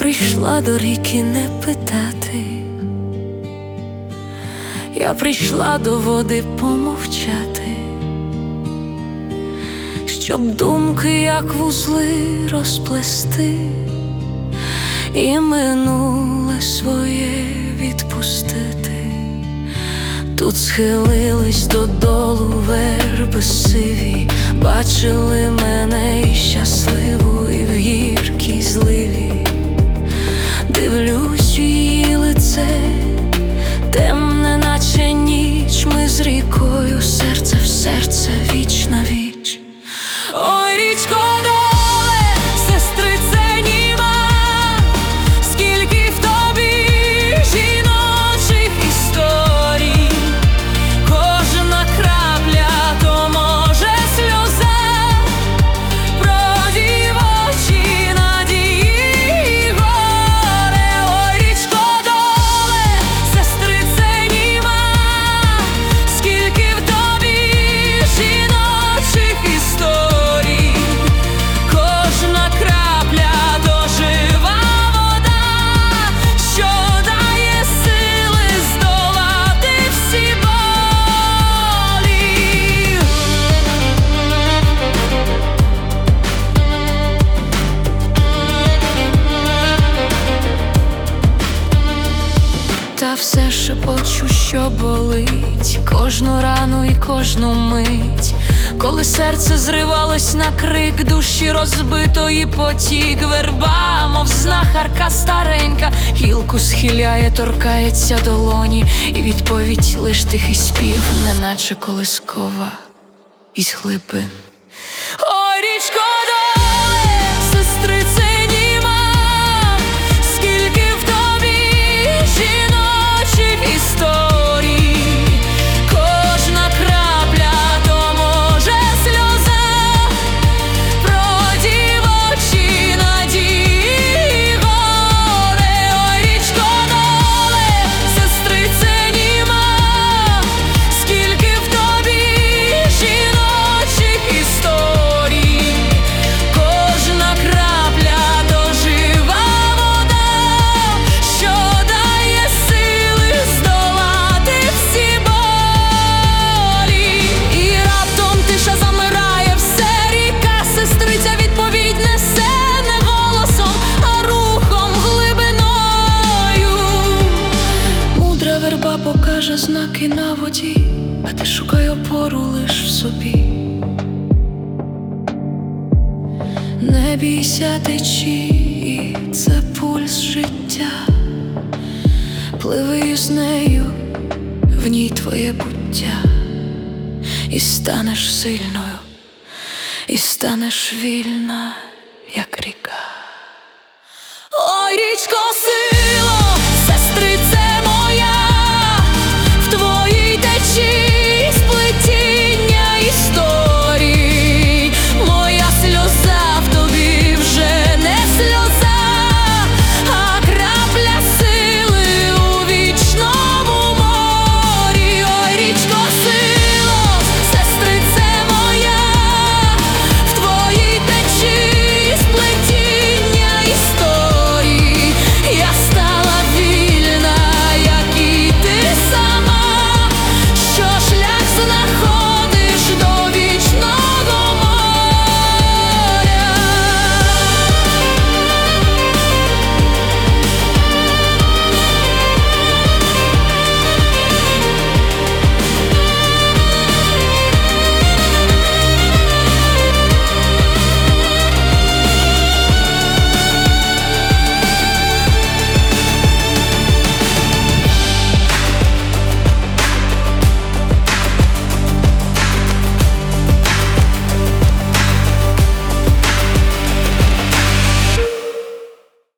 прийшла до ріки не питати, я прийшла до води помовчати, щоб думки, як вузли, розплести і минуле своє відпустити. Тут схилились додолу верби сиві, бачили мене і щасливу, і в гіркій зливі. Дивлюсь у її лице, темне, наче ніч, ми з рікою серце в серце, віч на віч. Ой, річко, доле, сестрице німа, скільки в тобі жіночих історій, кожна крапля то може сльоза, про дівочі надії горе. Ой, річко, доле, сестрице німа, скільки в тобі жіночих історій, кожна крапля то жива вода, що дає сили здолати всі болі. Та все шепочу, що болить, кожну рану і кожну мить, коли серце зривалось на крик душі розбитої, потік верба, мов знахарка старенька, гілку схиляє, торкається долоні, і відповідь лиш тихий спів, неначе колискова із глибин. Ой, річко, доле, сестрице німа, скільки в тобі жіночих історій, кожна крапля то може сльоза, про дівочі надії горе. Ой, річко, доле, сестрице німа, скільки в тобі жіночих історій, кожна крапля то жива вода, що дає сили здолати всі болі. І раптом тиша замирає, все ріка, сестриця відповідь несе не голосом, а рухом, глибиною. Мудра верба покаже знаки на воді, а ти шукай опору лиш в собі. Не бійся течії, це пульс життя, пливи з нею, в ній твоє буття, і станеш сильною, і станеш вільна, як ріка. Ой, річко, сильна.